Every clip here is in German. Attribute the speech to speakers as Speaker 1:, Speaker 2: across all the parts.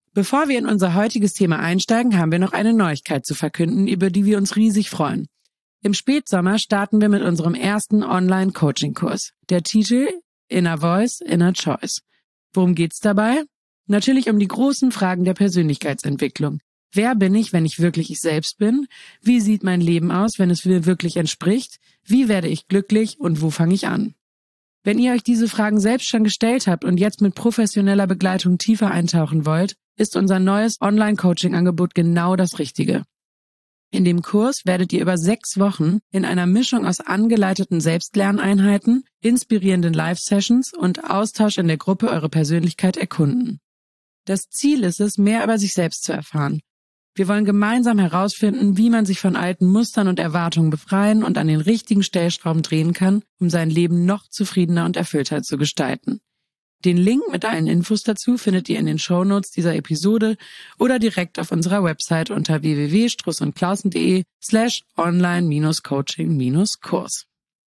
Speaker 1: Bevor wir in unser heutiges Thema einsteigen, haben wir noch eine Neuigkeit zu verkünden, über die wir uns riesig freuen. Im Spätsommer starten wir mit unserem ersten Online-Coaching-Kurs. Der Titel Inner Voice, Inner Choice. Worum geht's dabei? Natürlich um die großen Fragen der Persönlichkeitsentwicklung. Wer bin ich, wenn ich wirklich ich selbst bin? Wie sieht mein Leben aus, wenn es mir wirklich entspricht? Wie werde ich glücklich und wo fange ich an? Wenn ihr euch diese Fragen selbst schon gestellt habt und jetzt mit professioneller Begleitung tiefer eintauchen wollt, ist unser neues Online-Coaching-Angebot genau das Richtige. In dem Kurs werdet ihr über 6 Wochen in einer Mischung aus angeleiteten Selbstlerneinheiten, inspirierenden Live-Sessions und Austausch in der Gruppe eure Persönlichkeit erkunden. Das Ziel ist es, mehr über sich selbst zu erfahren. Wir wollen gemeinsam herausfinden, wie man sich von alten Mustern und Erwartungen befreien und an den richtigen Stellschrauben drehen kann, um sein Leben noch zufriedener und erfüllter zu gestalten. Den Link mit allen Infos dazu findet ihr in den Shownotes dieser Episode oder direkt auf unserer Website unter www.strussundklausen.de/online-coaching-kurs.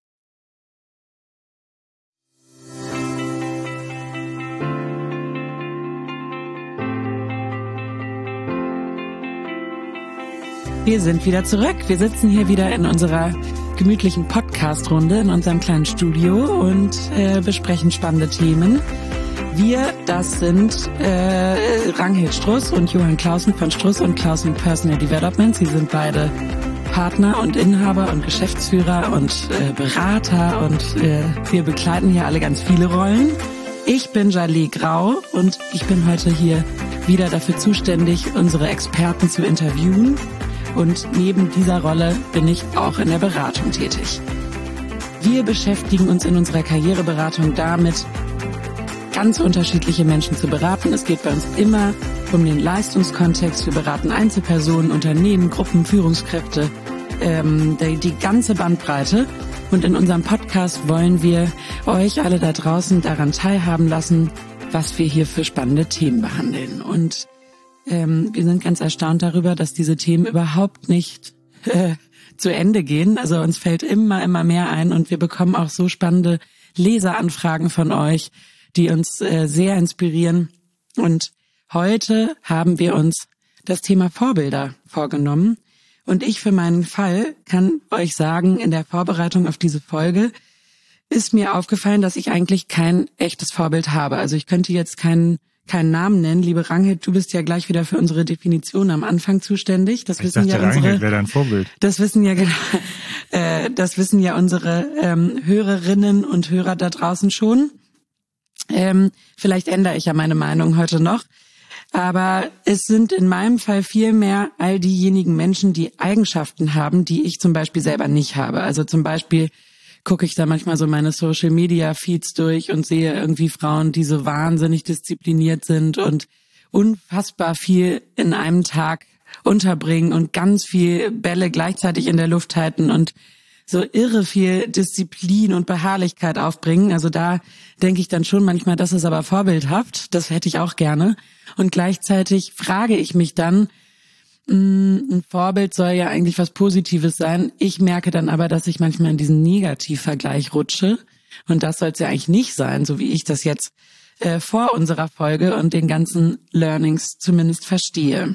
Speaker 1: Wir sind wieder zurück. Wir sitzen hier wieder in unserer gemütlichen Podcast-Runde in unserem kleinen Studio und besprechen spannende Themen. Wir, das sind Ranghild Struss und Johann Clausen von Struss und Clausen Personal Development. Sie sind beide Partner und Inhaber und Geschäftsführer und Berater und wir begleiten hier alle ganz viele Rollen. Ich bin Jalee Grau und ich bin heute hier wieder dafür zuständig, unsere Experten zu interviewen. Und neben dieser Rolle bin ich auch in der Beratung tätig. Wir beschäftigen uns in unserer Karriereberatung damit, ganz unterschiedliche Menschen zu beraten. Es geht bei uns immer um den Leistungskontext. Wir beraten Einzelpersonen, Unternehmen, Gruppen, Führungskräfte, die ganze Bandbreite. Und in unserem Podcast wollen wir euch alle da draußen daran teilhaben lassen, was wir hier für spannende Themen behandeln. Und wir sind ganz erstaunt darüber, dass diese Themen überhaupt nicht zu Ende gehen. Also uns fällt immer mehr ein und wir bekommen auch so spannende Leseranfragen von euch, die uns sehr inspirieren. Und heute haben wir uns das Thema Vorbilder vorgenommen. Und ich für meinen Fall kann euch sagen, in der Vorbereitung auf diese Folge ist mir aufgefallen, dass ich eigentlich kein echtes Vorbild habe. Also ich könnte jetzt keinen Namen nennen. Liebe Ranghild, du bist ja gleich wieder für unsere Definition am Anfang zuständig. Das wissen ja
Speaker 2: Ranghild wäre dein Vorbild.
Speaker 1: Das wissen ja unsere Hörerinnen und Hörer da draußen schon. Vielleicht ändere ich ja meine Meinung heute noch. Aber es sind in meinem Fall viel mehr all diejenigen Menschen, die Eigenschaften haben, die ich zum Beispiel selber nicht habe. Also zum Beispiel gucke ich da manchmal so meine Social-Media-Feeds durch und sehe irgendwie Frauen, die so wahnsinnig diszipliniert sind und unfassbar viel in einem Tag unterbringen und ganz viel Bälle gleichzeitig in der Luft halten und so irre viel Disziplin und Beharrlichkeit aufbringen. Also da denke ich dann schon manchmal, das ist aber vorbildhaft, das hätte ich auch gerne. Und gleichzeitig frage ich mich dann, ein Vorbild soll ja eigentlich was Positives sein. Ich merke dann aber, dass ich manchmal in diesen Negativvergleich rutsche. Und das soll es ja eigentlich nicht sein, so wie ich das jetzt vor unserer Folge und den ganzen Learnings zumindest verstehe.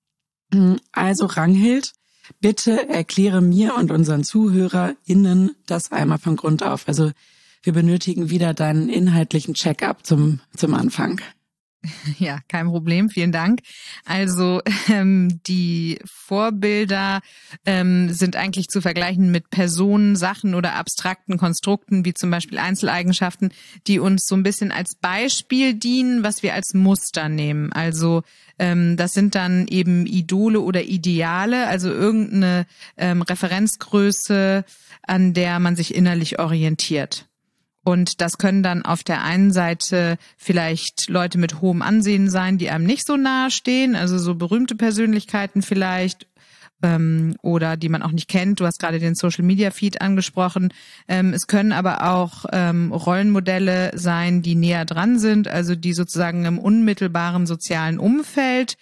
Speaker 1: Also Ranghild, bitte erkläre mir und unseren ZuhörerInnen das einmal von Grund auf. Also wir benötigen wieder deinen inhaltlichen Check-up zum Anfang.
Speaker 3: Ja, kein Problem, vielen Dank. Also die Vorbilder sind eigentlich zu vergleichen mit Personen, Sachen oder abstrakten Konstrukten, wie zum Beispiel Einzeleigenschaften, die uns so ein bisschen als Beispiel dienen, was wir als Muster nehmen. Also das sind dann eben Idole oder Ideale, also irgendeine Referenzgröße, an der man sich innerlich orientiert. Und das können dann auf der einen Seite vielleicht Leute mit hohem Ansehen sein, die einem nicht so nahe stehen, also so berühmte Persönlichkeiten vielleicht, oder die man auch nicht kennt. Du hast gerade den Social-Media-Feed angesprochen. Es können aber auch Rollenmodelle sein, die näher dran sind, also die sozusagen im unmittelbaren sozialen Umfeld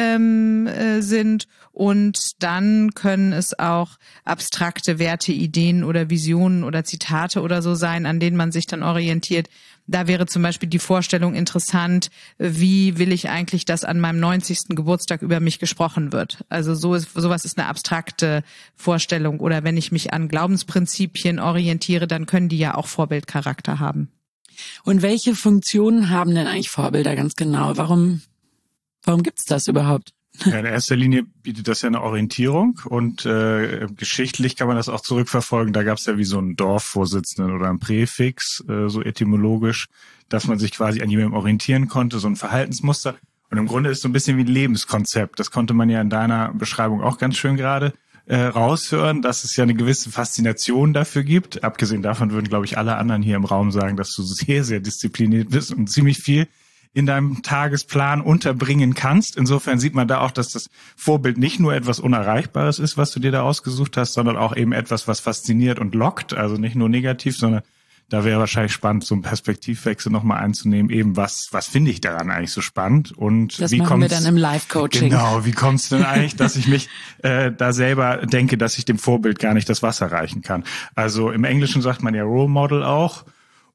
Speaker 3: sind. Und dann können es auch abstrakte Werte, Ideen oder Visionen oder Zitate oder so sein, an denen man sich dann orientiert. da wäre zum Beispiel die Vorstellung interessant, wie will ich eigentlich, dass an meinem 90. Geburtstag über mich gesprochen wird. Also sowas ist eine abstrakte Vorstellung. Oder wenn ich mich an Glaubensprinzipien orientiere, dann können die ja auch Vorbildcharakter haben.
Speaker 1: Und welche Funktionen haben denn eigentlich Vorbilder ganz genau? Warum gibt's das überhaupt?
Speaker 2: Ja, in erster Linie bietet das ja eine Orientierung und geschichtlich kann man das auch zurückverfolgen. Da gab es ja wie so einen Dorfvorsitzenden oder einen Präfix, so etymologisch, dass man sich quasi an jemandem orientieren konnte, so ein Verhaltensmuster. Und im Grunde ist so ein bisschen wie ein Lebenskonzept. Das konnte man ja in deiner Beschreibung auch ganz schön gerade raushören, dass es ja eine gewisse Faszination dafür gibt. Abgesehen davon würden, glaube ich, alle anderen hier im Raum sagen, dass du sehr, sehr diszipliniert bist und ziemlich viel in deinem Tagesplan unterbringen kannst. Insofern sieht man da auch, dass das Vorbild nicht nur etwas Unerreichbares ist, was du dir da ausgesucht hast, sondern auch eben etwas, was fasziniert und lockt. Also nicht nur negativ, sondern da wäre wahrscheinlich spannend, so einen Perspektivwechsel nochmal einzunehmen. Eben, was finde ich daran eigentlich so spannend? Und
Speaker 1: das
Speaker 2: wie
Speaker 1: machen wir dann im Live-Coaching.
Speaker 2: Genau, wie kommt es denn eigentlich, dass ich mich da selber denke, dass ich dem Vorbild gar nicht das Wasser reichen kann? Also im Englischen sagt man ja Role Model auch.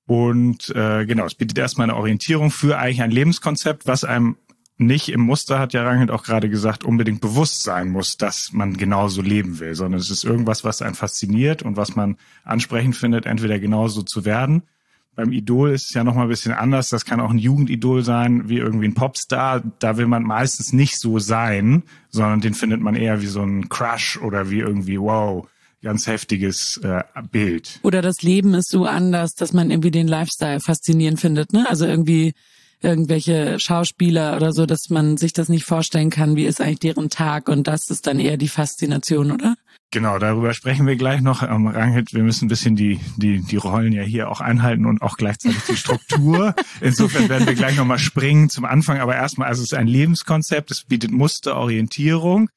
Speaker 2: Und genau, es bietet erstmal eine Orientierung für eigentlich ein Lebenskonzept, was einem nicht im Muster, hat ja Ranghild auch gerade gesagt, unbedingt bewusst sein muss, dass man genauso leben will, sondern es ist irgendwas, was einen fasziniert und was man ansprechend findet, entweder genauso zu werden. Beim Idol ist es ja nochmal ein bisschen anders. Das kann auch ein Jugendidol sein, wie irgendwie ein Popstar. Da will man meistens nicht so sein, sondern den findet man eher wie so ein Crush oder wie irgendwie, wow, ganz heftiges Bild.
Speaker 1: Oder das Leben ist so anders, dass man irgendwie den Lifestyle faszinierend findet, ne? Also irgendwie irgendwelche Schauspieler oder so, dass man sich das nicht vorstellen kann, wie ist eigentlich deren Tag, und das ist dann eher die Faszination, oder?
Speaker 2: Genau, darüber sprechen wir gleich noch. Ranghild, wir müssen ein bisschen die Rollen ja hier auch einhalten und auch gleichzeitig die Struktur. Insofern werden wir gleich nochmal springen zum Anfang, aber erstmal, also es ist ein Lebenskonzept, es bietet Musterorientierung.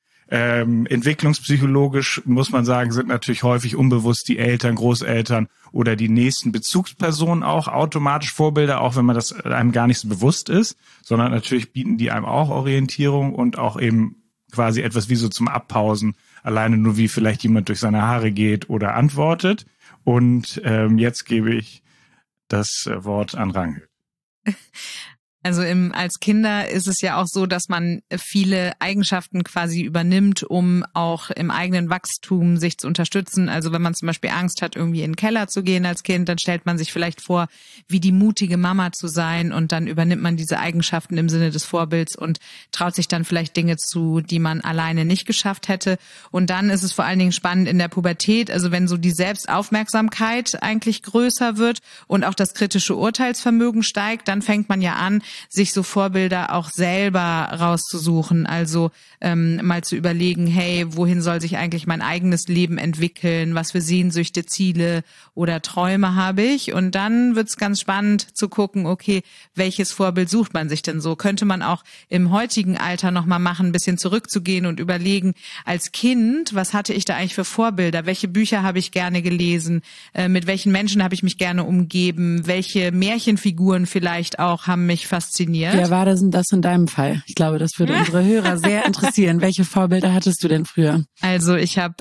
Speaker 2: Entwicklungspsychologisch muss man sagen, sind natürlich häufig unbewusst die Eltern, Großeltern oder die nächsten Bezugspersonen auch automatisch Vorbilder, auch wenn man das einem gar nicht so bewusst ist, sondern natürlich bieten die einem auch Orientierung und auch eben quasi etwas wie so zum Abpausen, alleine nur wie vielleicht jemand durch seine Haare geht oder antwortet. Und jetzt gebe ich das Wort an Ranghild.
Speaker 3: Also als Kinder ist es ja auch so, dass man viele Eigenschaften quasi übernimmt, um auch im eigenen Wachstum sich zu unterstützen. Also wenn man zum Beispiel Angst hat, irgendwie in den Keller zu gehen als Kind, dann stellt man sich vielleicht vor, wie die mutige Mama zu sein, und dann übernimmt man diese Eigenschaften im Sinne des Vorbilds und traut sich dann vielleicht Dinge zu, die man alleine nicht geschafft hätte. Und dann ist es vor allen Dingen spannend in der Pubertät, also wenn so die Selbstaufmerksamkeit eigentlich größer wird und auch das kritische Urteilsvermögen steigt, dann fängt man ja an, sich so Vorbilder auch selber rauszusuchen, also mal zu überlegen, hey, wohin soll sich eigentlich mein eigenes Leben entwickeln, was für Sehnsüchte, Ziele oder Träume habe ich, und dann wird's ganz spannend zu gucken, okay, welches Vorbild sucht man sich denn so? Könnte man auch im heutigen Alter nochmal machen, ein bisschen zurückzugehen und überlegen, als Kind, was hatte ich da eigentlich für Vorbilder, welche Bücher habe ich gerne gelesen, mit welchen Menschen habe ich mich gerne umgeben, welche Märchenfiguren vielleicht auch haben mich fasziniert.
Speaker 1: Wer war das in deinem Fall? Ich glaube, das würde unsere Hörer sehr interessieren. Welche Vorbilder hattest du denn früher?
Speaker 3: Also ich habe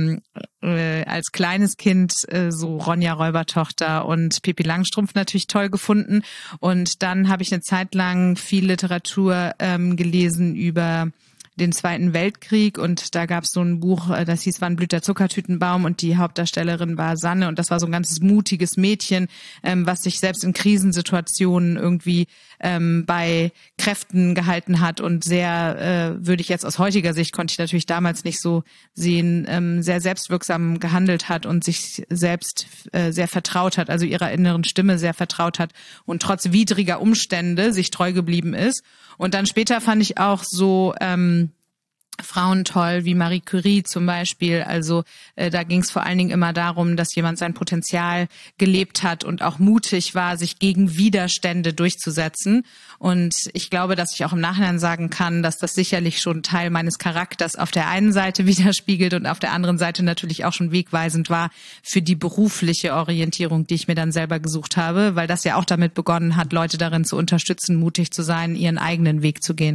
Speaker 3: als kleines Kind so Ronja Räubertochter und Pippi Langstrumpf natürlich toll gefunden. Und dann habe ich eine Zeit lang viel Literatur gelesen über den Zweiten Weltkrieg, und da gab es so ein Buch, das hieß Wann blüht der Zuckertütenbaum, und die Hauptdarstellerin war Sanne, und das war so ein ganzes mutiges Mädchen, was sich selbst in Krisensituationen irgendwie bei Kräften gehalten hat und sehr, würde ich jetzt aus heutiger Sicht, konnte ich natürlich damals nicht so sehen, sehr selbstwirksam gehandelt hat und sich selbst sehr vertraut hat, also ihrer inneren Stimme sehr vertraut hat und trotz widriger Umstände sich treu geblieben ist. Und dann später fand ich auch so Frauen toll, wie Marie Curie zum Beispiel. Also da ging es vor allen Dingen immer darum, dass jemand sein Potenzial gelebt hat und auch mutig war, sich gegen Widerstände durchzusetzen. Und ich glaube, dass ich auch im Nachhinein sagen kann, dass das sicherlich schon Teil meines Charakters auf der einen Seite widerspiegelt und auf der anderen Seite natürlich auch schon wegweisend war für die berufliche Orientierung, die ich mir dann selber gesucht habe, weil das ja auch damit begonnen hat, Leute darin zu unterstützen, mutig zu sein, ihren eigenen Weg zu gehen.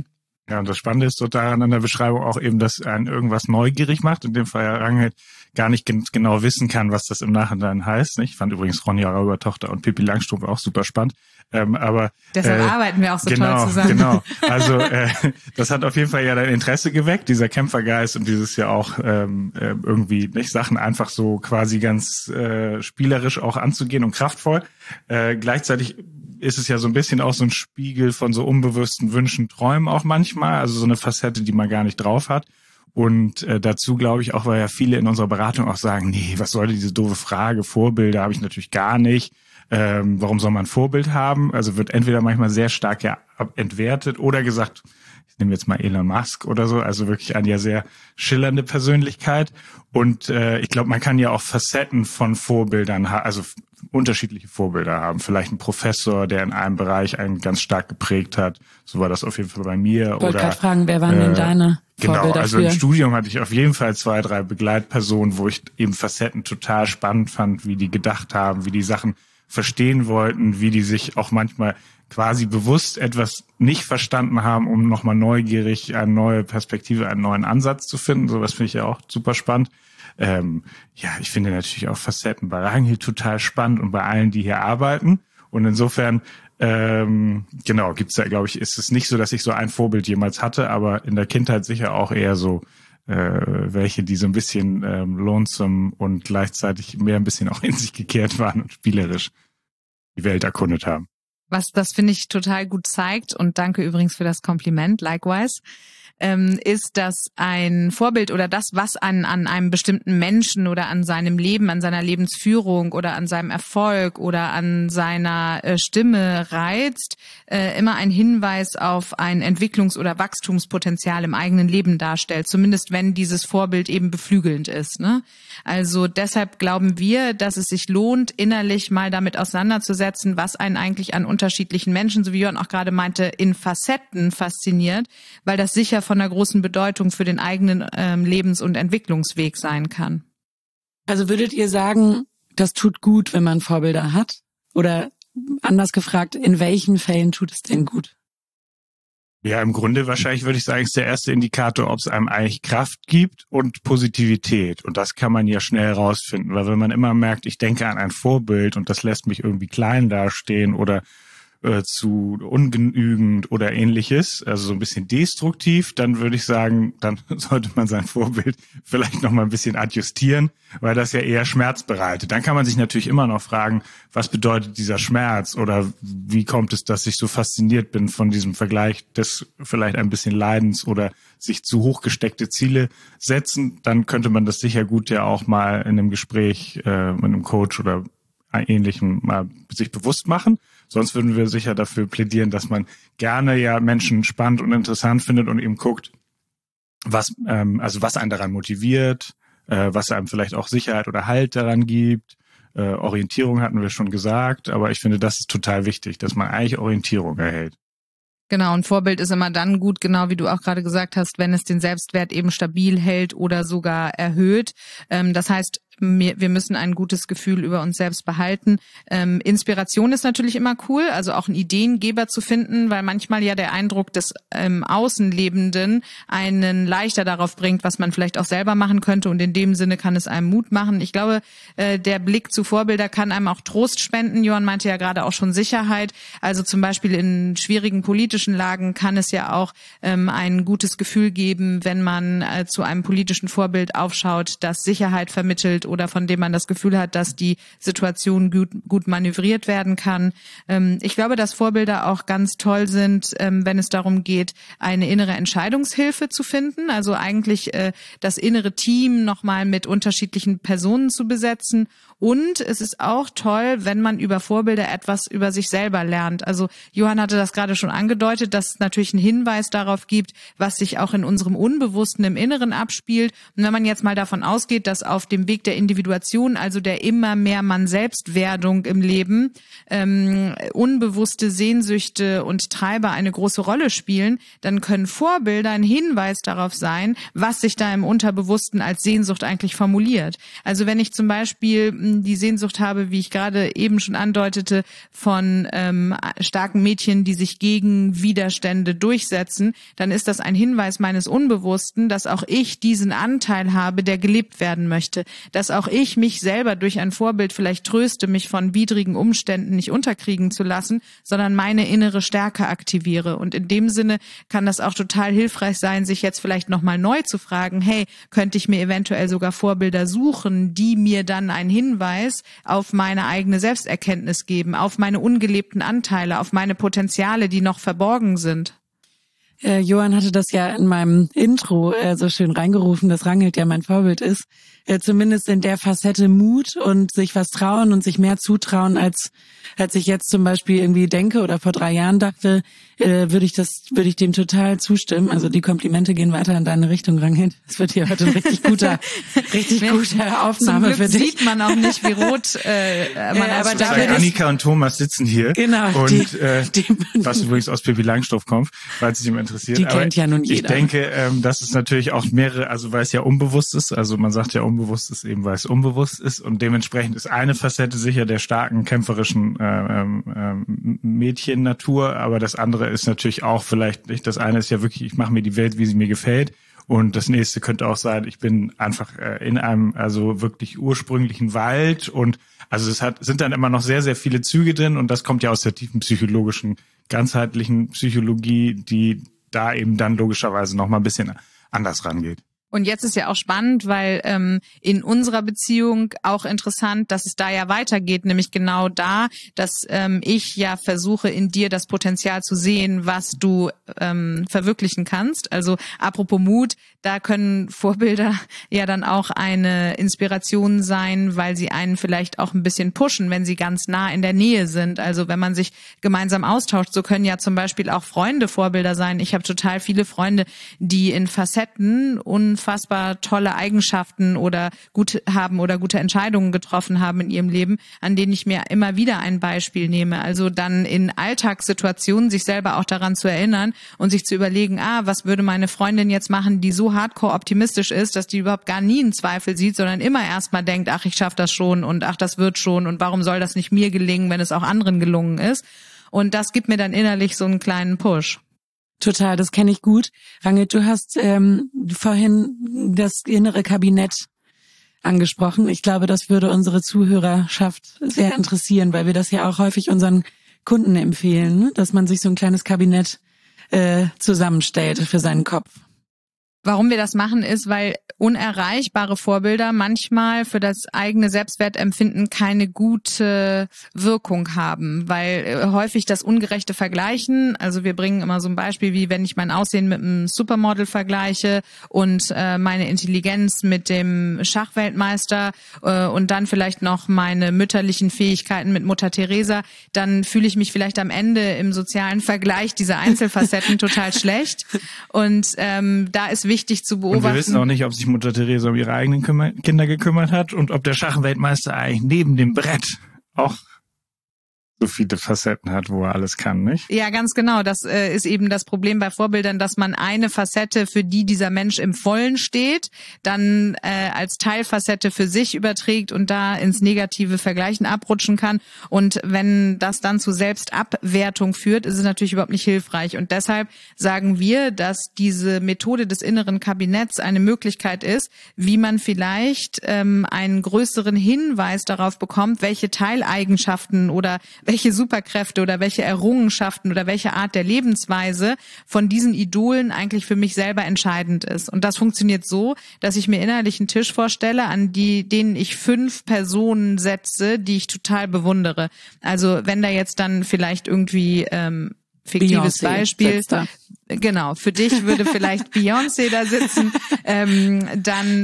Speaker 2: Ja, und das Spannende ist so daran an der Beschreibung auch eben, dass einen irgendwas neugierig macht. In dem Fall ja Ragnhild gar nicht genau wissen kann, was das im Nachhinein heißt. Ich fand übrigens Ronja Räubertochter und Pippi Langstrumpf auch super spannend. Aber
Speaker 3: deshalb arbeiten wir auch so toll zusammen.
Speaker 2: Genau. Also das hat auf jeden Fall ja dein Interesse geweckt, dieser Kämpfergeist und dieses ja auch irgendwie nicht Sachen einfach so quasi ganz spielerisch auch anzugehen und kraftvoll. Gleichzeitig ist es ja so ein bisschen auch so ein Spiegel von so unbewussten Wünschen, Träumen auch manchmal, also so eine Facette, die man gar nicht drauf hat. Und dazu glaube ich auch, weil ja viele in unserer Beratung auch sagen, nee, was soll diese doofe Frage, Vorbilder habe ich natürlich gar nicht. Warum soll man ein Vorbild haben? Also wird entweder manchmal sehr stark ja entwertet oder gesagt, ich nehme jetzt mal Elon Musk oder so, also wirklich eine ja sehr schillernde Persönlichkeit. Und ich glaube, man kann ja auch Facetten von Vorbildern haben, also unterschiedliche Vorbilder haben. Vielleicht ein Professor, der in einem Bereich einen ganz stark geprägt hat. So war das auf jeden Fall bei mir.
Speaker 1: Ich wollte gerade fragen, wer waren denn deine Vorbilder?
Speaker 2: Genau, also
Speaker 1: früher?
Speaker 2: Im Studium hatte ich auf jeden Fall 2, 3 Begleitpersonen, wo ich eben Facetten total spannend fand, wie die gedacht haben, wie die Sachen verstehen wollten, wie die sich auch manchmal quasi bewusst etwas nicht verstanden haben, um nochmal neugierig eine neue Perspektive, einen neuen Ansatz zu finden. Sowas finde ich ja auch super spannend. Ja, ich finde natürlich auch Facetten bei Ragnhild total spannend und bei allen, die hier arbeiten. Und insofern, genau, gibt's da, glaube ich, ist es nicht so, dass ich so ein Vorbild jemals hatte, aber in der Kindheit sicher auch eher so welche, die so ein bisschen lonesome und gleichzeitig mehr ein bisschen auch in sich gekehrt waren und spielerisch die Welt erkundet haben.
Speaker 3: Was das, finde ich, total gut zeigt, und danke übrigens für das Kompliment, likewise, ist, dass ein Vorbild oder das, was an einem bestimmten Menschen oder an seinem Leben, an seiner Lebensführung oder an seinem Erfolg oder an seiner Stimme reizt, immer ein Hinweis auf ein Entwicklungs- oder Wachstumspotenzial im eigenen Leben darstellt, zumindest wenn dieses Vorbild eben beflügelnd ist, ne? Also deshalb glauben wir, dass es sich lohnt, innerlich mal damit auseinanderzusetzen, was einen eigentlich an unterschiedlichen Menschen, so wie Jörn auch gerade meinte, in Facetten fasziniert, weil das sicher von einer großen Bedeutung für den eigenen Lebens- und Entwicklungsweg sein kann.
Speaker 1: Also würdet ihr sagen, das tut gut, wenn man Vorbilder hat? Oder anders gefragt, in welchen Fällen tut es denn gut?
Speaker 2: Ja, im Grunde wahrscheinlich würde ich sagen, ist der erste Indikator, ob es einem eigentlich Kraft gibt und Positivität. Und das kann man ja schnell rausfinden, weil wenn man immer merkt, ich denke an ein Vorbild und das lässt mich irgendwie klein dastehen oder zu ungenügend oder ähnliches, also so ein bisschen destruktiv, dann würde ich sagen, dann sollte man sein Vorbild vielleicht noch mal ein bisschen adjustieren, weil das ja eher Schmerz bereitet. Dann kann man sich natürlich immer noch fragen, was bedeutet dieser Schmerz oder wie kommt es, dass ich so fasziniert bin von diesem Vergleich des vielleicht ein bisschen Leidens oder sich zu hoch gesteckte Ziele setzen. Dann könnte man das sicher gut ja auch mal in einem Gespräch mit einem Coach oder Ähnlichem mal sich bewusst machen. Sonst würden wir sicher dafür plädieren, dass man gerne ja Menschen spannend und interessant findet und eben guckt, was einen daran motiviert, was einem vielleicht auch Sicherheit oder Halt daran gibt. Orientierung hatten wir schon gesagt, aber ich finde, das ist total wichtig, dass man eigentlich Orientierung erhält.
Speaker 3: Genau, ein Vorbild ist immer dann gut, genau wie du auch gerade gesagt hast, wenn es den Selbstwert eben stabil hält oder sogar erhöht. Das heißt, wir müssen ein gutes Gefühl über uns selbst behalten. Inspiration ist natürlich immer cool, also auch einen Ideengeber zu finden, weil manchmal ja der Eindruck des Außenlebenden einen leichter darauf bringt, was man vielleicht auch selber machen könnte, und in dem Sinne kann es einem Mut machen. Ich glaube, der Blick zu Vorbilder kann einem auch Trost spenden. Johann meinte ja gerade auch schon Sicherheit. Also zum Beispiel in schwierigen politischen Lagen kann es ja auch ein gutes Gefühl geben, wenn man zu einem politischen Vorbild aufschaut, das Sicherheit vermittelt oder von dem man das Gefühl hat, dass die Situation gut manövriert werden kann. Ich glaube, dass Vorbilder auch ganz toll sind, wenn es darum geht, eine innere Entscheidungshilfe zu finden. Also eigentlich das innere Team nochmal mit unterschiedlichen Personen zu besetzen. Und es ist auch toll, wenn man über Vorbilder etwas über sich selber lernt. Also Johann hatte das gerade schon angedeutet, dass es natürlich einen Hinweis darauf gibt, was sich auch in unserem Unbewussten im Inneren abspielt. Und wenn man jetzt mal davon ausgeht, dass auf dem Weg der der Individuation, also der immer mehr Man-Selbst-Werdung im Leben, unbewusste Sehnsüchte und Treiber eine große Rolle spielen, dann können Vorbilder ein Hinweis darauf sein, was sich da im Unterbewussten als Sehnsucht eigentlich formuliert. Also wenn ich zum Beispiel die Sehnsucht habe, wie ich gerade eben schon andeutete, von starken Mädchen, die sich gegen Widerstände durchsetzen, dann ist das ein Hinweis meines Unbewussten, dass auch ich diesen Anteil habe, der gelebt werden möchte, dass auch ich mich selber durch ein Vorbild vielleicht tröste, mich von widrigen Umständen nicht unterkriegen zu lassen, sondern meine innere Stärke aktiviere. Und in dem Sinne kann das auch total hilfreich sein, sich jetzt vielleicht nochmal neu zu fragen, hey, könnte ich mir eventuell sogar Vorbilder suchen, die mir dann einen Hinweis auf meine eigene Selbsterkenntnis geben, auf meine ungelebten Anteile, auf meine Potenziale, die noch verborgen sind.
Speaker 1: Johann hatte das ja in meinem Intro so schön reingerufen, dass Ranghild ja mein Vorbild ist. Zumindest in der Facette Mut und sich was trauen und sich mehr zutrauen, als ich jetzt zum Beispiel irgendwie denke oder vor 3 Jahren dachte, würde ich dem total zustimmen. Also die Komplimente gehen weiter in deine Richtung, Ranghild. Das wird hier heute ein richtig gute Aufnahme für dich.
Speaker 3: Sieht man auch nicht, wie rot man
Speaker 2: aber da Annika und Thomas sitzen hier.
Speaker 1: Genau.
Speaker 2: Und was übrigens aus Pippi Langstrumpf kommt, falls es ihm interessiert.
Speaker 1: Die kennt ja nun jeder.
Speaker 2: Ich denke, dass es natürlich auch mehrere, also weil es ja unbewusst ist, also man sagt ja unbewusst ist eben, weil es unbewusst ist und dementsprechend ist eine Facette sicher der starken, kämpferischen Mädchennatur, aber das andere ist natürlich auch vielleicht nicht, das eine ist ja wirklich, ich mache mir die Welt, wie sie mir gefällt. Und das nächste könnte auch sein, ich bin einfach in einem also wirklich ursprünglichen Wald und also sind dann immer noch sehr, sehr viele Züge drin und das kommt ja aus der tiefen psychologischen, ganzheitlichen Psychologie, die da eben dann logischerweise noch mal ein bisschen anders rangeht.
Speaker 3: Und jetzt ist ja auch spannend, weil in unserer Beziehung auch interessant, dass es da ja weitergeht, nämlich genau da, dass ich ja versuche, in dir das Potenzial zu sehen, was du verwirklichen kannst. Also apropos Mut, da können Vorbilder ja dann auch eine Inspiration sein, weil sie einen vielleicht auch ein bisschen pushen, wenn sie ganz nah in der Nähe sind. Also wenn man sich gemeinsam austauscht, so können ja zum Beispiel auch Freunde Vorbilder sein. Ich habe total viele Freunde, die in Facetten unfassbar tolle Eigenschaften oder gute Entscheidungen getroffen haben in ihrem Leben, an denen ich mir immer wieder ein Beispiel nehme. Also dann in Alltagssituationen sich selber auch daran zu erinnern und sich zu überlegen, was würde meine Freundin jetzt machen, die so hardcore optimistisch ist, dass die überhaupt gar nie einen Zweifel sieht, sondern immer erstmal denkt, ich schaffe das schon und das wird schon und warum soll das nicht mir gelingen, wenn es auch anderen gelungen ist. Und das gibt mir dann innerlich so einen kleinen Push.
Speaker 1: Total, das kenne ich gut. Ranghild, du hast vorhin das innere Kabinett angesprochen. Ich glaube, das würde unsere Zuhörerschaft sehr interessieren, weil wir das ja auch häufig unseren Kunden empfehlen, ne? Dass man sich so ein kleines Kabinett zusammenstellt für seinen Kopf.
Speaker 3: Warum wir das machen, ist, weil unerreichbare Vorbilder manchmal für das eigene Selbstwertempfinden keine gute Wirkung haben, weil häufig das ungerechte Vergleichen, also wir bringen immer so ein Beispiel, wie wenn ich mein Aussehen mit einem Supermodel vergleiche und meine Intelligenz mit dem Schachweltmeister und dann vielleicht noch meine mütterlichen Fähigkeiten mit Mutter Teresa, dann fühle ich mich vielleicht am Ende im sozialen Vergleich dieser Einzelfacetten total schlecht und da ist wichtig zu beobachten.
Speaker 2: Und wir wissen auch nicht, ob sich Mutter Teresa um ihre eigenen Kinder gekümmert hat und ob der Schachweltmeister eigentlich neben dem Brett auch so viele Facetten hat, wo er alles kann, nicht?
Speaker 3: Ja, ganz genau. Das ist eben das Problem bei Vorbildern, dass man eine Facette, für die dieser Mensch im Vollen steht, dann als Teilfacette für sich überträgt und da ins negative Vergleichen abrutschen kann. Und wenn das dann zu Selbstabwertung führt, ist es natürlich überhaupt nicht hilfreich. Und deshalb sagen wir, dass diese Methode des inneren Kabinetts eine Möglichkeit ist, wie man vielleicht einen größeren Hinweis darauf bekommt, welche Teileigenschaften oder welche Superkräfte oder welche Errungenschaften oder welche Art der Lebensweise von diesen Idolen eigentlich für mich selber entscheidend ist. Und das funktioniert so, dass ich mir innerlich einen Tisch vorstelle, an denen ich 5 Personen setze, die ich total bewundere. Also wenn da jetzt dann vielleicht irgendwie fiktives
Speaker 1: Beyoncé
Speaker 3: Beispiel. Genau, für dich würde vielleicht Beyoncé da sitzen, dann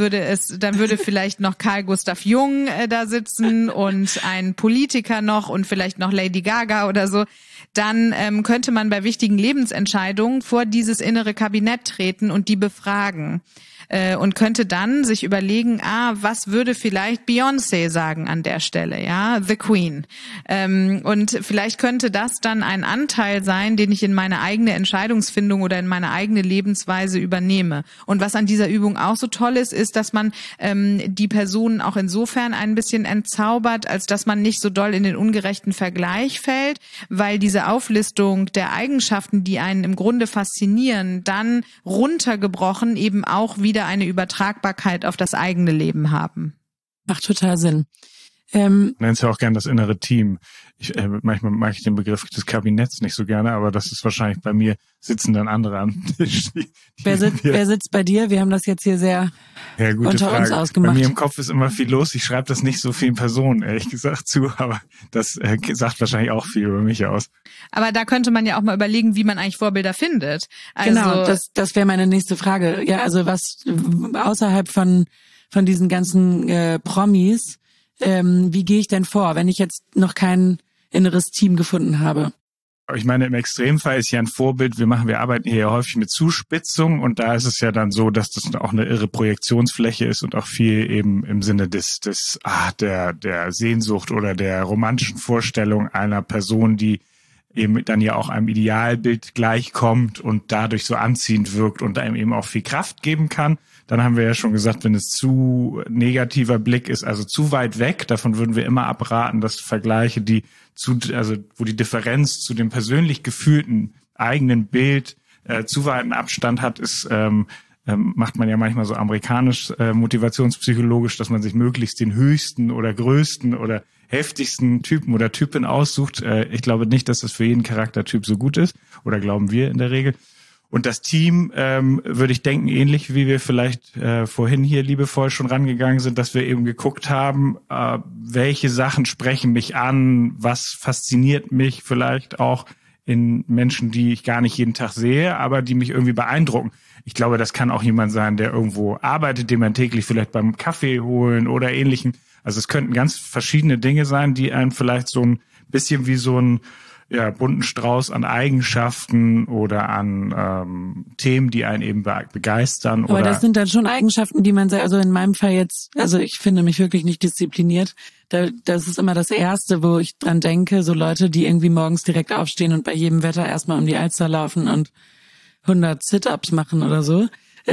Speaker 3: würde vielleicht noch Carl Gustav Jung da sitzen und ein Politiker noch und vielleicht noch Lady Gaga oder so. Dann könnte man bei wichtigen Lebensentscheidungen vor dieses innere Kabinett treten und die befragen. und könnte dann sich überlegen, was würde vielleicht Beyoncé sagen an der Stelle, ja, The Queen. Und vielleicht könnte das dann ein Anteil sein, den ich in meine eigene Entscheidungsfindung oder in meine eigene Lebensweise übernehme. Und was an dieser Übung auch so toll ist, dass man die Personen auch insofern ein bisschen entzaubert, als dass man nicht so doll in den ungerechten Vergleich fällt, weil diese Auflistung der Eigenschaften, die einen im Grunde faszinieren, dann runtergebrochen eben auch wieder eine Übertragbarkeit auf das eigene Leben haben.
Speaker 1: Macht total Sinn.
Speaker 2: Nennst ja auch gern das innere Team. Manchmal mag ich den Begriff des Kabinetts nicht so gerne, aber das ist wahrscheinlich bei mir, sitzen dann andere am Tisch.
Speaker 1: Wer sitzt bei dir? Wir haben das jetzt hier sehr unter
Speaker 2: Frage.
Speaker 1: Uns ausgemacht.
Speaker 2: Bei mir im Kopf ist immer viel los. Ich schreibe das nicht so vielen Personen, ehrlich gesagt, zu, aber das sagt wahrscheinlich auch viel über mich aus.
Speaker 3: Aber da könnte man ja auch mal überlegen, wie man eigentlich Vorbilder findet. Also,
Speaker 1: genau, das wäre meine nächste Frage. Ja, also was außerhalb von diesen ganzen Promis, wie gehe ich denn vor, wenn ich jetzt noch kein inneres Team gefunden habe?
Speaker 2: Ich meine, im Extremfall ist ja ein Vorbild, wir arbeiten hier ja häufig mit Zuspitzung und da ist es ja dann so, dass das auch eine irre Projektionsfläche ist und auch viel eben im Sinne der Sehnsucht oder der romantischen Vorstellung einer Person, die eben dann ja auch einem Idealbild gleichkommt und dadurch so anziehend wirkt und einem eben auch viel Kraft geben kann. Dann haben wir ja schon gesagt, wenn es zu negativer Blick ist, also zu weit weg, davon würden wir immer abraten, dass Vergleiche, wo die Differenz zu dem persönlich gefühlten eigenen Bild zu weiten Abstand hat, macht man ja manchmal so amerikanisch motivationspsychologisch, dass man sich möglichst den höchsten oder größten oder heftigsten Typen oder Typin aussucht. Ich glaube nicht, dass das für jeden Charaktertyp so gut ist, oder glauben wir in der Regel. Und das Team, würde ich denken, ähnlich wie wir vielleicht vorhin hier liebevoll schon rangegangen sind, dass wir eben geguckt haben, welche Sachen sprechen mich an, was fasziniert mich vielleicht auch in Menschen, die ich gar nicht jeden Tag sehe, aber die mich irgendwie beeindrucken. Ich glaube, das kann auch jemand sein, der irgendwo arbeitet, den man täglich vielleicht beim Kaffee holen oder Ähnlichem. Also es könnten ganz verschiedene Dinge sein, die einem vielleicht so ein bisschen wie so ein bunten Strauß an Eigenschaften oder an Themen, die einen eben begeistern.
Speaker 1: Aber das sind dann schon Eigenschaften, die man sagt, also in meinem Fall jetzt, also ich finde mich wirklich nicht diszipliniert. Das ist immer das Erste, wo ich dran denke, so Leute, die irgendwie morgens direkt aufstehen und bei jedem Wetter erstmal um die Alster laufen und 100 Sit-Ups machen oder so.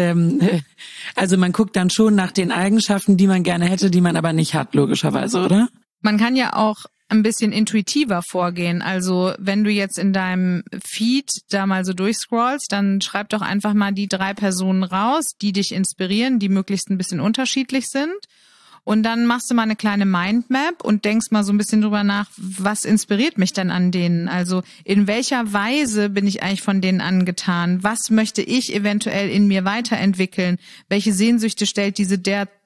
Speaker 1: Also man guckt dann schon nach den Eigenschaften, die man gerne hätte, die man aber nicht hat, logischerweise, oder?
Speaker 3: Man kann ja auch ein bisschen intuitiver vorgehen. Also wenn du jetzt in deinem Feed da mal so durchscrollst, dann schreib doch einfach mal die 3 Personen raus, die dich inspirieren, die möglichst ein bisschen unterschiedlich sind. Und dann machst du mal eine kleine Mindmap und denkst mal so ein bisschen drüber nach, was inspiriert mich denn an denen? Also in welcher Weise bin ich eigentlich von denen angetan? Was möchte ich eventuell in mir weiterentwickeln? Welche Sehnsüchte stellt diese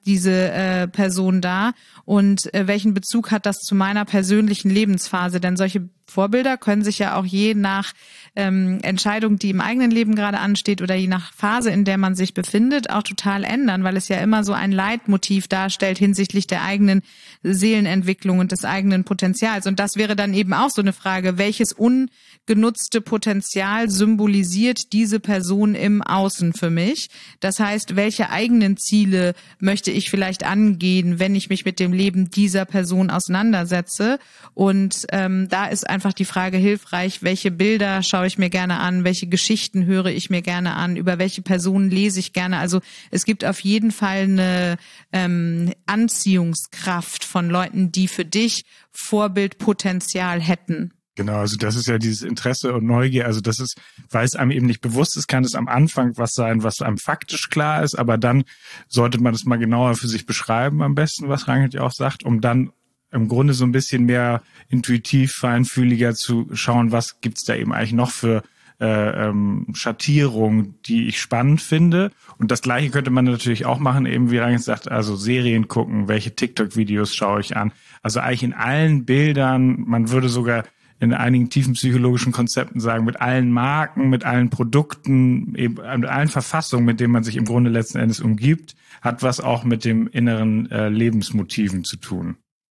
Speaker 3: Person dar? Und welchen Bezug hat das zu meiner persönlichen Lebensphase? Denn solche Vorbilder können sich ja auch je nach Entscheidung, die im eigenen Leben gerade ansteht oder je nach Phase, in der man sich befindet, auch total ändern, weil es ja immer so ein Leitmotiv darstellt hinsichtlich der eigenen Seelenentwicklung und des eigenen Potenzials. Und das wäre dann eben auch so eine Frage, welches ungenutzte Potenzial symbolisiert diese Person im Außen für mich? Das heißt, welche eigenen Ziele möchte ich vielleicht angehen, wenn ich mich mit dem Leben dieser Person auseinandersetze? Und da ist einfach die Frage hilfreich, welche Bilder schaue ich mir gerne an, welche Geschichten höre ich mir gerne an, über welche Personen lese ich gerne. Also es gibt auf jeden Fall eine Anziehungskraft von Leuten, die für dich Vorbildpotenzial hätten.
Speaker 2: Genau, also das ist ja dieses Interesse und Neugier, also das ist, weil es einem eben nicht bewusst ist, kann es am Anfang was sein, was einem faktisch klar ist, aber dann sollte man das mal genauer für sich beschreiben am besten, was Rangelt ja auch sagt, um dann im Grunde so ein bisschen mehr intuitiv, feinfühliger zu schauen, was gibt's da eben eigentlich noch für Schattierungen, die ich spannend finde. Und das Gleiche könnte man natürlich auch machen, eben wie Rangelt sagt, also Serien gucken, welche TikTok-Videos schaue ich an. Also eigentlich in allen Bildern, man würde sogar in einigen tiefen psychologischen Konzepten sagen, mit allen Marken, mit allen Produkten, eben mit allen Verfassungen, mit denen man sich im Grunde letzten Endes umgibt, hat was auch mit dem inneren Lebensmotiven zu tun.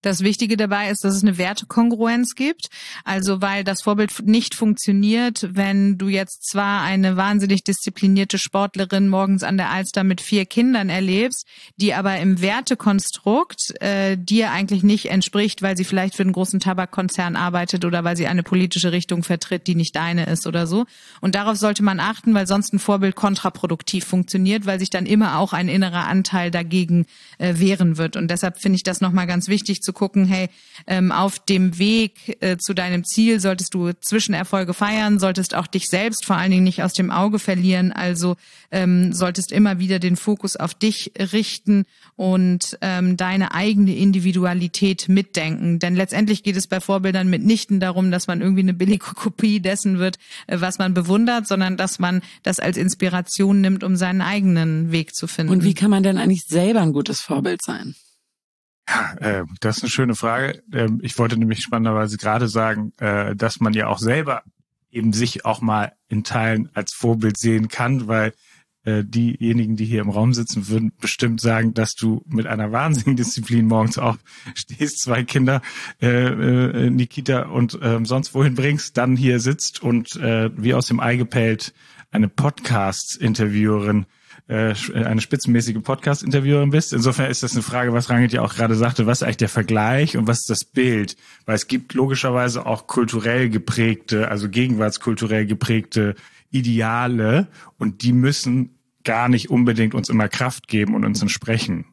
Speaker 3: Das Wichtige dabei ist, dass es eine Wertekongruenz gibt. Also weil das Vorbild nicht funktioniert, wenn du jetzt zwar eine wahnsinnig disziplinierte Sportlerin morgens an der Alster mit 4 Kindern erlebst, die aber im Wertekonstrukt dir eigentlich nicht entspricht, weil sie vielleicht für einen großen Tabakkonzern arbeitet oder weil sie eine politische Richtung vertritt, die nicht deine ist oder so. Und darauf sollte man achten, weil sonst ein Vorbild kontraproduktiv funktioniert, weil sich dann immer auch ein innerer Anteil dagegen wehren wird. Und deshalb finde ich das nochmal ganz wichtig zu gucken, hey, auf dem Weg zu deinem Ziel solltest du Zwischenerfolge feiern, solltest auch dich selbst vor allen Dingen nicht aus dem Auge verlieren, also solltest immer wieder den Fokus auf dich richten und deine eigene Individualität mitdenken. Denn letztendlich geht es bei Vorbildern mitnichten darum, dass man irgendwie eine billige Kopie dessen wird, was man bewundert, sondern dass man das als Inspiration nimmt, um seinen eigenen Weg zu finden.
Speaker 1: Und wie kann man denn eigentlich selber ein gutes Vorbild sein?
Speaker 2: Ja, das ist eine schöne Frage. Ich wollte nämlich spannenderweise gerade sagen, dass man ja auch selber eben sich auch mal in Teilen als Vorbild sehen kann, weil diejenigen, die hier im Raum sitzen, würden bestimmt sagen, dass du mit einer wahnsinnigen Disziplin morgens aufstehst, 2 Kinder in die Kita und sonst wohin bringst, dann hier sitzt und wie aus dem Ei gepellt eine Podcast-Interviewerin, eine spitzenmäßige Podcast-Interviewerin bist. Insofern ist das eine Frage, was Rangit ja auch gerade sagte, was ist eigentlich der Vergleich und was ist das Bild? Weil es gibt logischerweise auch kulturell geprägte, also gegenwartskulturell geprägte Ideale und die müssen gar nicht unbedingt uns immer Kraft geben und uns entsprechen.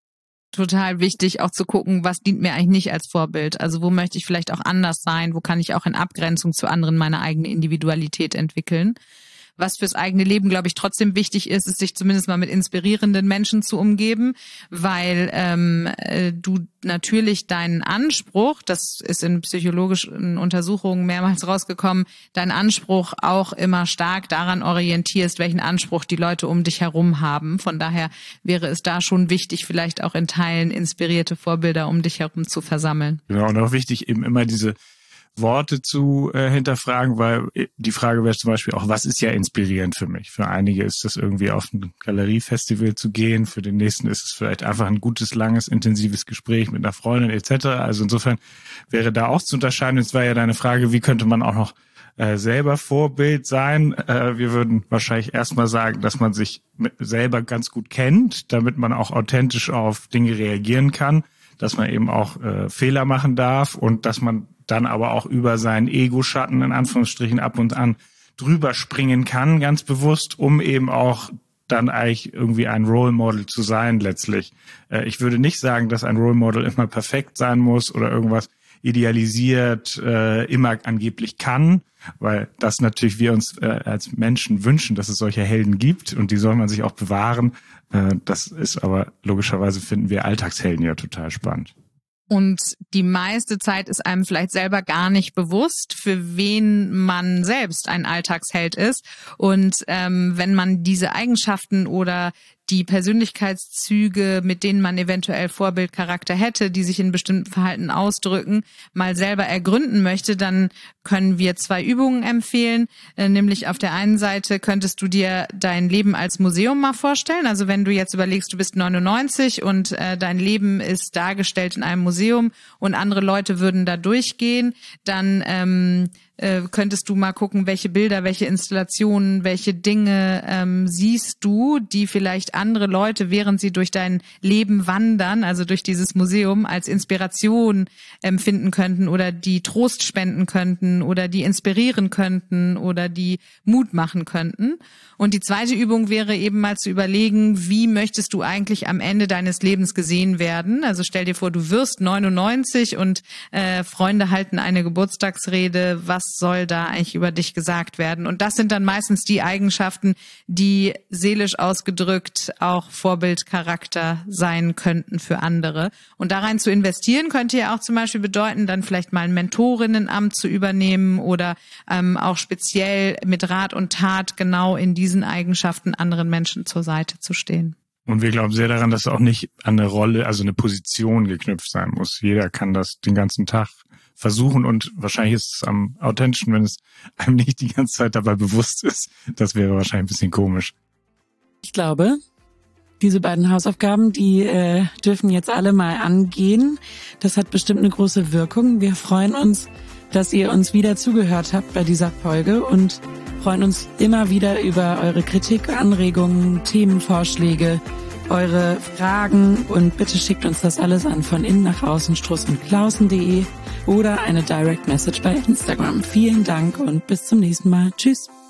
Speaker 3: Total wichtig, auch zu gucken, was dient mir eigentlich nicht als Vorbild. Also wo möchte ich vielleicht auch anders sein? Wo kann ich auch in Abgrenzung zu anderen meine eigene Individualität entwickeln? Was fürs eigene Leben, glaube ich, trotzdem wichtig ist, ist, sich zumindest mal mit inspirierenden Menschen zu umgeben, weil du natürlich deinen Anspruch, das ist in psychologischen Untersuchungen mehrmals rausgekommen, deinen Anspruch auch immer stark daran orientierst, welchen Anspruch die Leute um dich herum haben. Von daher wäre es da schon wichtig, vielleicht auch in Teilen inspirierte Vorbilder um dich herum zu versammeln.
Speaker 2: Genau, und auch wichtig, eben immer diese Worte zu hinterfragen, weil die Frage wäre zum Beispiel auch, was ist ja inspirierend für mich? Für einige ist das irgendwie auf ein Galeriefestival zu gehen, für den nächsten ist es vielleicht einfach ein gutes, langes, intensives Gespräch mit einer Freundin etc. Also insofern wäre da auch zu unterscheiden. Jetzt war ja deine Frage, wie könnte man auch noch selber Vorbild sein? Wir würden wahrscheinlich erstmal sagen, dass man sich selber ganz gut kennt, damit man auch authentisch auf Dinge reagieren kann, dass man eben auch Fehler machen darf und dass man dann aber auch über seinen Ego-Schatten in Anführungsstrichen ab und an drüber springen kann, ganz bewusst, um eben auch dann eigentlich irgendwie ein Role Model zu sein letztlich. Ich würde nicht sagen, dass ein Role Model immer perfekt sein muss oder irgendwas idealisiert immer angeblich kann, weil das natürlich wir uns als Menschen wünschen, dass es solche Helden gibt und die soll man sich auch bewahren. Das ist aber logischerweise, finden wir Alltagshelden ja total spannend.
Speaker 3: Und die meiste Zeit ist einem vielleicht selber gar nicht bewusst, für wen man selbst ein Alltagsheld ist. Und wenn man diese Eigenschaften oder die Persönlichkeitszüge, mit denen man eventuell Vorbildcharakter hätte, die sich in bestimmten Verhalten ausdrücken, mal selber ergründen möchte, dann können wir 2 Übungen empfehlen. Nämlich auf der einen Seite könntest du dir dein Leben als Museum mal vorstellen. Also wenn du jetzt überlegst, du bist 99 und dein Leben ist dargestellt in einem Museum und andere Leute würden da durchgehen, dann könntest du mal gucken, welche Bilder, welche Installationen, welche Dinge siehst du, die vielleicht andere Leute, während sie durch dein Leben wandern, also durch dieses Museum, als Inspiration empfinden könnten oder die Trost spenden könnten oder die inspirieren könnten oder die Mut machen könnten. Und die zweite Übung wäre eben mal zu überlegen, wie möchtest du eigentlich am Ende deines Lebens gesehen werden? Also stell dir vor, du wirst 99 und Freunde halten eine Geburtstagsrede. Was soll da eigentlich über dich gesagt werden? Und das sind dann meistens die Eigenschaften, die seelisch ausgedrückt auch Vorbildcharakter sein könnten für andere. Und da rein zu investieren könnte ja auch zum Beispiel bedeuten, dann vielleicht mal ein Mentorinnenamt zu übernehmen oder auch speziell mit Rat und Tat genau in diesen Eigenschaften anderen Menschen zur Seite zu stehen.
Speaker 2: Und wir glauben sehr daran, dass auch nicht an eine Rolle, also eine Position geknüpft sein muss. Jeder kann das den ganzen Tag versuchen und wahrscheinlich ist es am authentischsten, wenn es einem nicht die ganze Zeit dabei bewusst ist. Das wäre wahrscheinlich ein bisschen komisch.
Speaker 1: Ich glaube, Diese beiden Hausaufgaben, die dürfen jetzt alle mal angehen. Das hat bestimmt eine große Wirkung. Wir freuen uns, dass ihr uns wieder zugehört habt bei dieser Folge und freuen uns immer wieder über eure Kritik, Anregungen, Themenvorschläge, eure Fragen und bitte schickt uns das alles an von innen nach außen strussundklausen.de oder eine Direct Message bei Instagram. Vielen Dank und bis zum nächsten Mal. Tschüss.